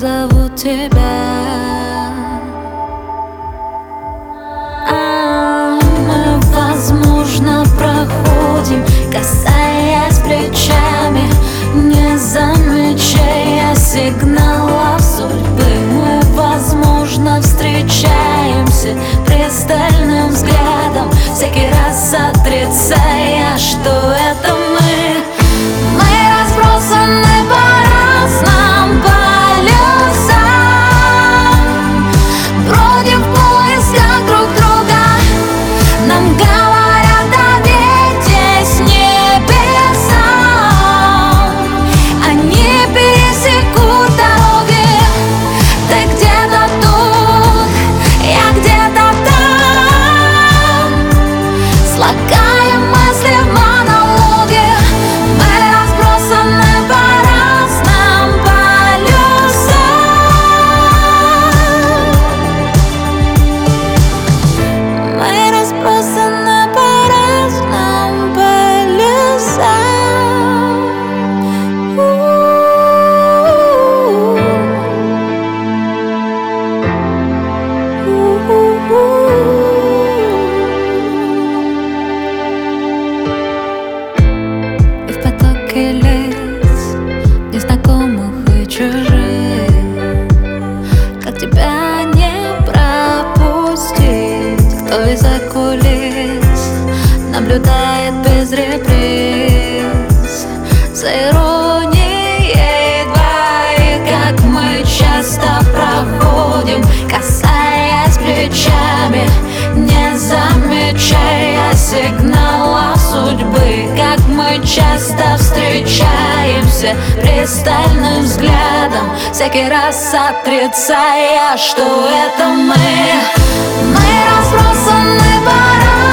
зовут тебя. Мы, возможно, проходим, касаясь плечами, не замечая сигналов судьбы. Мы, возможно, встречаемся пристальным взглядом, всякий раз отрицая, что это мы. Мы разбросаны по разным полюсам, бродим в поисках друг друга. Нам говорят, доверьтесь небесам, они пересекут дороги. Ты где-то тут, я где-то там, слагаем мысли в монологе. Мы разбросаны по разным полюсам. Мы разбросаны по разным полюсам. И в потоке лиц, незнакомых и чужих, как тебя не пропустить? Кто из-за кулис наблюдает без реприз за иронией двоих? Как мы часто проходим, касаясь плечами, не замечая сигналов судьбы. Как мы часто встречаемся пристальным взглядом, всякий раз отрицая, что это мы. Мы разбросаны по